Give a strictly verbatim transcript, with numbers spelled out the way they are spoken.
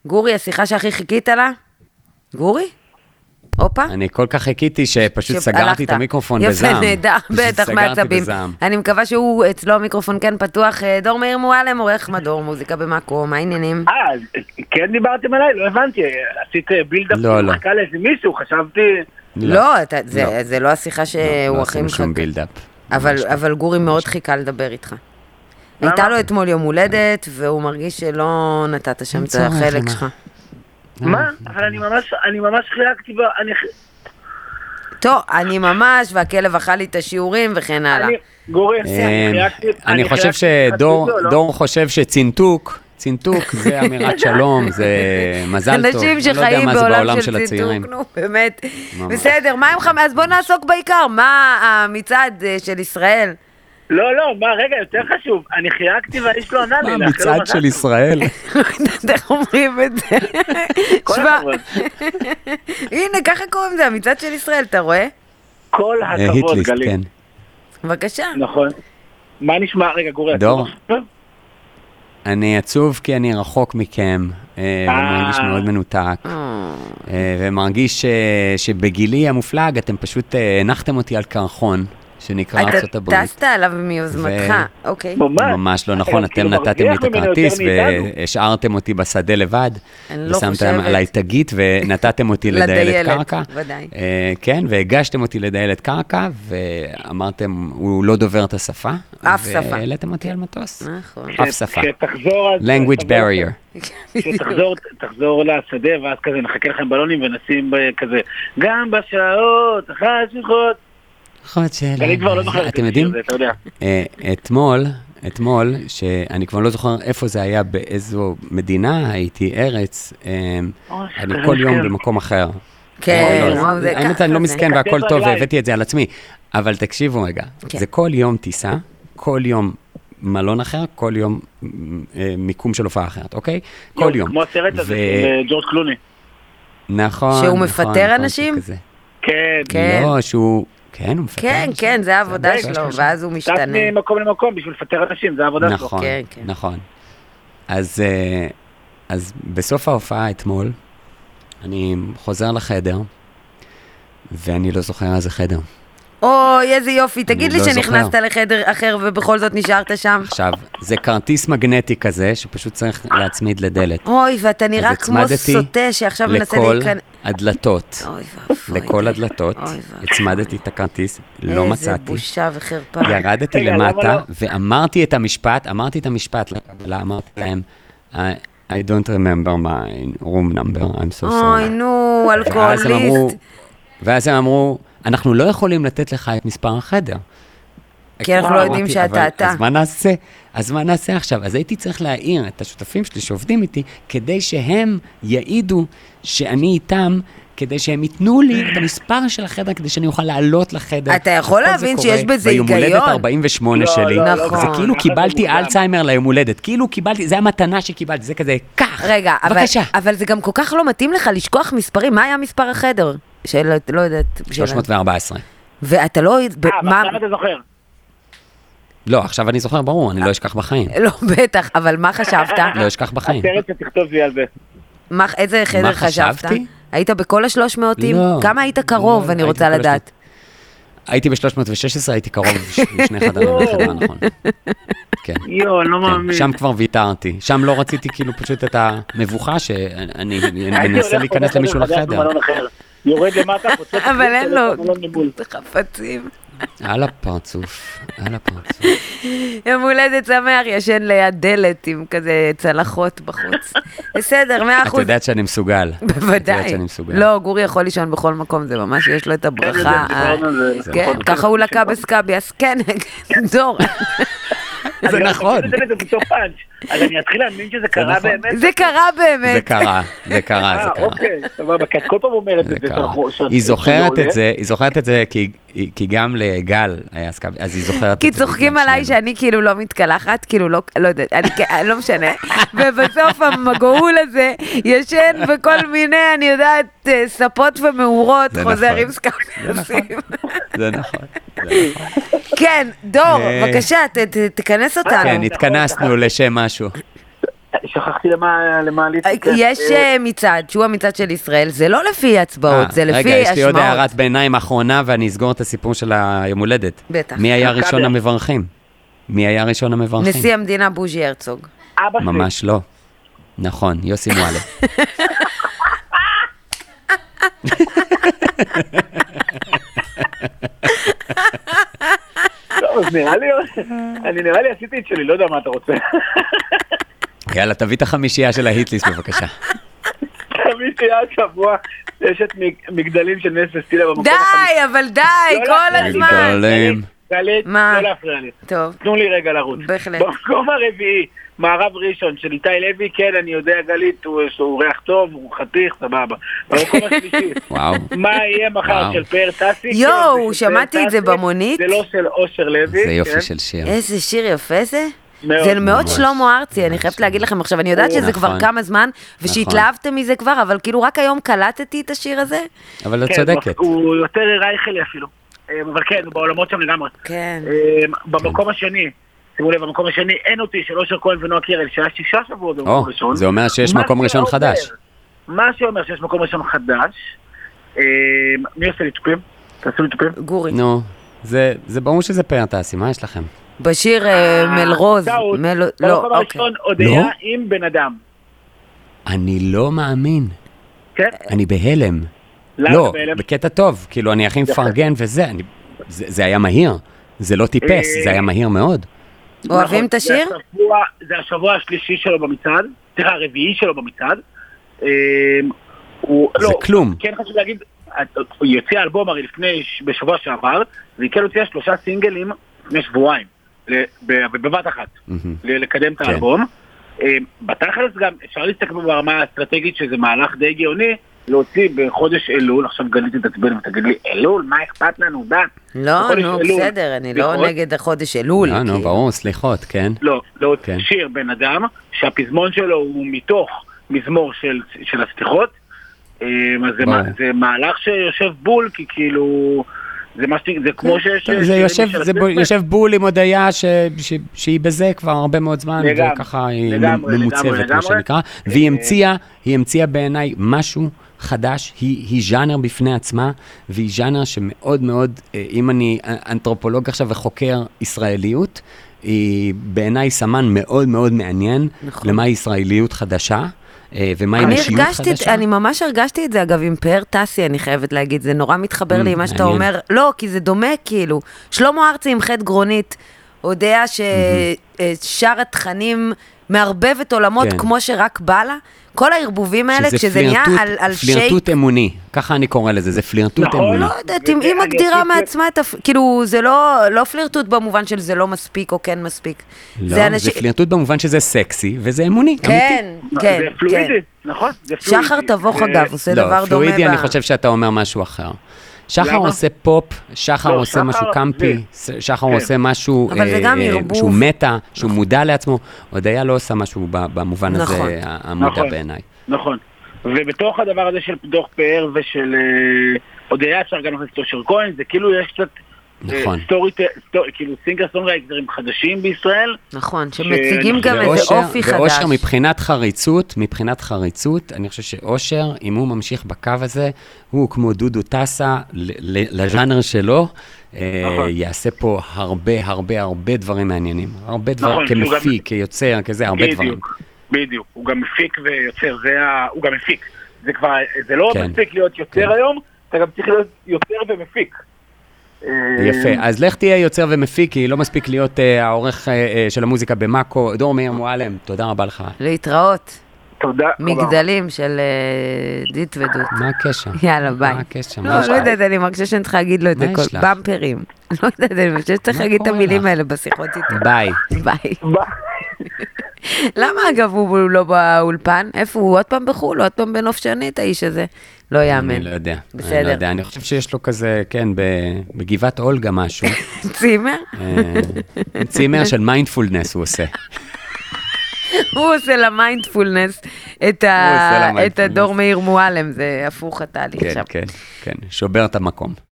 גורי, השיחה שהכי חיכית לה? גורי? הופה? אני כל כך חיכיתי שפשוט סגרתי את המיקרופון בזעם. יפה, נהדר, בטח מעצבים. אני מקווה שהוא, אצלו המיקרופון כן פתוח. דור מאיר מועלם, עורך מדור מוזיקה במקום, מה העניינים? אה, כן דיברתם עליי? לא הבנתי. עשית בילדאפ מחכה לאיזה מישהו, חשבתי... לא, זה לא השיחה שהוא הכי מחכה. שום בילדאפ. אבל גורי מאוד חיכה לדבר איתך. הייתה לו אתמול יום הולדת, והוא מרגיש שלא נתת שם את החלק שלך. מה? אבל אני ממש, אני ממש חייגתי ב... טוב, אני ממש, והכלב אכל לי את השיעורים וכן הלאה. גורי, אני חושב שדור חושב שצינטוק, צינטוק זה אמירת שלום, זה מזל טוב. אנשים שחיים בעולם של צינטוק, נו, באמת. בסדר, מה עם חמש? אז בוא נעסוק בעיקר, מה המצעד של ישראל? לא, לא, מה, רגע, יותר חשוב, אני חייגתי והאיש לא ענה לי. מה המצעד של ישראל? איך אומרים את זה? כל הכבוד. הנה, ככה קוראים זה, המצעד של ישראל, אתה רואה? כל הכבוד, גלי. בבקשה. נכון. מה נשמע? רגע, גורי, דור. אני עצוב כי אני רחוק מכם, ומרגיש מאוד מנותק, ומרגיש שבגילי המופלג אתם פשוט הנחתם אותי על קרחון. שנקרא ארצות הברית. אתה טסת עליו מיוזמתך, אוקיי. ממש לא נכון, אתם נתתם לי את הכרטיס והשארתם אותי בשדה לבד, ושמתם עליי תגית ונתתם אותי לדיילת קרקע. כן, והגשתם אותי לדיילת קרקע, ואמרתם, הוא לא דובר את השפה. אף שפה. והעליתם אותי על מטוס. נכון. אף שפה. language barrier. שתחזור לשדה, ואז כזה נחכה לכם בלונים ונשים כזה, גם בשעות, החשוכות. אתם יודעים, אתמול, אתמול, שאני כבר לא זוכר איפה זה היה, באיזו מדינה הייתי, ארץ, אני כל יום במקום אחר. כן, האמת אני לא מסכן והכל טוב, והבאתי את זה על עצמי, אבל תקשיבו רגע, זה כל יום טיסה, כל יום מלון אחר, כל יום מיקום של הופעה אחרת, אוקיי? כל יום. כמו הסרט הזה, ג'ורג' קלוני. נכון. שהוא מפטר אנשים? כן. לא, שהוא... כן, הוא מפתח. כן, כן, זה העבודה שלו, ואז הוא משתנה. טס ממקום למקום בשביל לפטר אנשים, זה העבודה שלו. נכון, נכון. אז בסוף ההופעה אתמול, אני חוזר לחדר, ואני לא זוכר איזה חדר. אוי, איזה יופי, תגיד לי שנכנסת לחדר אחר ובכל זאת נשארת שם. עכשיו, זה כרטיס מגנטי כזה, שפשוט צריך להצמיד לדלת. אוי, ואתה נראה כמו סוטה שעכשיו מנסה להיכנס. הדלתות, לכל הדלתות, הצמדתי את הכרטיס, לא מצאתי. איזה בושה וחרפה. ירדתי למטה ואמרתי את המשפט, אמרתי את המשפט, אמרתי להם, I don't remember my room number, I'm so sorry. אוי, נו, אלכוהוליסט. ואז הם אמרו, אנחנו לא יכולים לתת לך את מספר החדר. כי אנחנו לא יודעים שאתה אתה. אז מה נעשה? אז מה נעשה עכשיו? אז הייתי צריך להעיר את השותפים שלי שעובדים איתי, כדי שהם יעידו שאני איתם, כדי שהם ייתנו לי את המספר של החדר, כדי שאני אוכל לעלות לחדר. אתה יכול להבין שיש בזה היגיון? ביום הולדת ארבעים ושמונה שלי, זה כאילו קיבלתי אלצהיימר ליום הולדת, כאילו קיבלתי, זה המתנה שקיבלתי, זה כזה, כך, רגע, אבל זה גם כל כך לא מתאים לך לשכוח מספרים, מה היה מספר החדר? של, לא יודעת... שלוש מאות וארבע עשרה. ואתה לא... אה, עכשיו אתה זוכר. לא, עכשיו אני זוכר, ברור, אני לא אשכח בחיים. לא, בטח, אבל מה חשבת? לא אשכח בחיים. הסרט שתכתוב לי על זה. איזה חדר חשבת? מה חשבתי? היית בכל ה-שלוש מאות? לא. כמה היית קרוב, אני רוצה לדעת. הייתי ב-שלוש מאות ושש עשרה, הייתי קרוב בשני חדרים, חדרה, נכון. כן. יו, אני לא מאמין. שם כבר ויתרתי. שם לא רציתי כאילו פשוט את המבוכה שאני מנסה להיכנס למישהו לחדר. יורד למטה, אבל אין לו חפצים. על הפרצוף, על הפרצוף. יום הולדת שמח, ישן ליד דלת עם כזה צלחות בחוץ. בסדר, מאה אחוז. את יודעת שאני מסוגל. בוודאי. לא, גורי יכול לישון בכל מקום, זה ממש, יש לו את הברכה. כן, ככה הוא לקה בסקאבי, אז כן, דור. זה נכון. אז אני אתחיל להאמין שזה קרה באמת. זה קרה באמת. זה קרה, זה קרה, זה קרה. אוקיי, סבבה, כי את כל פעם אומרת את זה. היא זוכרת את זה, היא זוכרת את זה כי גם לגל היה סקאבי, אז היא זוכרת את זה. כי צוחקים עליי שאני כאילו לא מתקלחת, כאילו לא, לא יודעת, אני לא משנה. ובסוף המגעול הזה ישן בכל מיני, אני יודעת, ספות ומאורות, חוזר עם סקאבי. זה נכון. כן, דור, בבקשה, תכנס אותנו. כן, התכנסנו לשם משהו. שכחתי למה, למה ליצק. יש מצעד, שהוא המצעד של ישראל, זה לא לפי הצבעות, זה לפי השמעות. רגע, יש לי עוד הערת ביניים האחרונה, ואני אסגור את הסיפור של היום הולדת. בטח. מי היה ראשון המברכים? מי היה ראשון המברכים? נשיא המדינה בוז'י הרצוג. אבא שלי. ממש לא. נכון, יוסי מואלה. טוב, אז נראה לי, אני נראה לי עשיתי את שלי, לא יודע מה אתה רוצה. יאללה, תביא את החמישייה של ההיטליסט בבקשה. חמישייה שבוע, יש את מגדלים של נס וסטילה במקום החמישי. די, אבל די, כל הזמן. מגדלים. גלית, לא להפריע לי. טוב. תנו לי רגע לרוץ. בהחלט. במקום הרביעי, מערב ראשון של איתי לוי, כן, אני יודע גלית, הוא ריח טוב, הוא חתיך, סבבה. במקום השלישי, מה יהיה מחר של פאר טסי? יואו, שמעתי את זה במונית. זה לא של אושר לוי. זה יופי של שיר. איזה שיר יפה זה. זה מאוד שלמה ארצי, אני חייבת להגיד לכם עכשיו, אני יודעת שזה כבר כמה זמן, ושהתלהבתם מזה כבר, אבל כאילו רק היום קלטתי את השיר הזה. אבל את צודקת. הוא יותר רייכלי אפילו. אבל כן, הוא בעולמות שם לגמרי. כן. במקום השני, שימו לב, במקום השני אין אותי של אושר כהן ונועה קירל, שהיה שישה שבועות במקום ראשון. זה אומר שיש מקום ראשון חדש. מה שאומר שיש מקום ראשון חדש, מי עושה לי תופים? תעשו לי תופים? גורי. נו, זה ברור שזה פאר טסי, מה יש לכם? בשיר מלרוז. במקום הראשון הודעה עם בן אדם. אני לא מאמין. כן? אני בהלם. לא, בקטע טוב, כאילו אני הכי מפרגן וזה, זה היה מהיר, זה לא טיפס, זה היה מהיר מאוד. אוהבים את השיר? זה השבוע השלישי שלו במצעד, סליחה, הרביעי שלו במצעד. זה כלום. כן חשוב להגיד, הוא יוצא אלבום הרי לפני, בשבוע שעבר, והיא כן הוציאה שלושה סינגלים לפני שבועיים, בבת אחת, לקדם את האלבום. בתכלס גם אפשר להסתכל ברמה האסטרטגית שזה מהלך די גאוני, להוציא בחודש אלול, עכשיו גליתי את עצבן ותגיד לי, אלול, מה אכפת לנו, דה? לא, נו, בסדר, אני לא נגד החודש אלול. לא, נו, ברור, סליחות, כן. לא, להוציא שיר בן אדם, שהפזמון שלו הוא מתוך מזמור של הסליחות, אז זה מהלך שיושב בול, כי כאילו, זה כמו שיש... זה יושב בול עם הודעה שהיא בזה כבר הרבה מאוד זמן, וככה היא ממוצבת, מה שנקרא, והיא המציאה בעיניי משהו חדש, היא, היא ז'אנר בפני עצמה, והיא ז'אנר שמאוד מאוד, אם אני אנתרופולוג עכשיו וחוקר ישראליות, היא בעיניי סמן מאוד מאוד מעניין, נכון. למה ישראליות חדשה, ומה היא נשיות חדשה. אני ממש הרגשתי את זה, אגב, עם פאר טסי, אני חייבת להגיד, זה נורא מתחבר לי מה שאתה אומר, לא, כי זה דומה כאילו, שלמה ארצי עם חטא גרונית, יודע ששר התכנים מערבבת עולמות כמו שרק בא לה, כל הערבובים האלה, כשזה נהיה על שייק... פלירטוט אמוני, ככה אני קורא לזה, זה פלירטוט אמוני. לא יודעת, אם היא מגדירה מעצמה, כאילו, זה לא פלירטוט במובן של זה לא מספיק או כן מספיק. לא, זה פלירטוט במובן שזה סקסי, וזה אמוני, אמיתי. כן, כן. זה פלואידי, נכון? שחר תבוך אגב, עושה דבר דומה. לא, פלואידי אני חושב שאתה אומר משהו אחר. שחר עושה פופ, שחר עושה משהו קמפי, שחר עושה משהו שהוא מטה, שהוא מודע לעצמו, הודעה לא עושה משהו במובן הזה המודע בעיניי. נכון, ובתוך הדבר הזה של דוח פאר ושל הודעה אפשר גם לעשות אושר כהן, זה כאילו יש קצת סטורי, כאילו סינגר סונגרייטרים חדשים בישראל. נכון, שמציגים גם איזה אופי חדש. ואושר מבחינת חריצות, מבחינת חריצות, אני חושב שאושר, אם הוא ממשיך בקו הזה, הוא כמו דודו טסה, לז'אנר שלו, יעשה פה הרבה הרבה הרבה דברים מעניינים. הרבה דברים, כמפיק, כיוצר, כזה, הרבה דברים. בדיוק, הוא גם מפיק ויוצר, הוא גם מפיק. זה כבר, זה לא מספיק להיות יוצר היום, אתה גם צריך להיות יוצר ומפיק. יפה, אז לך תהיה יוצר ומפיק, כי לא מספיק להיות העורך של המוזיקה במאקו. דור מאיר מועלם, תודה רבה לך. להתראות. תודה. מגדלים של דית ודות. מה הקשר? יאללה, ביי. מה הקשר? לא, לא יודעת, אני מרגישה שאני צריכה להגיד לו את זה, במפרים. לא יודעת, אני מרגישה שצריך להגיד את המילים האלה בשיחות איתו. ביי. ביי. למה אגב הוא לא באולפן? איפה הוא? עוד פעם בחול? עוד פעם בנוף שנית, האיש הזה? לא יאמן. אני לא יודע. בסדר. אני לא יודע, אני חושב שיש לו כזה, כן, בגבעת אולגה משהו. צימר? צימר של מיינדפולנס הוא עושה. הוא עושה למיינדפולנס את הדור מאיר מועלם, זה הפוך התהליך שם. כן, כן, כן, שובר את המקום.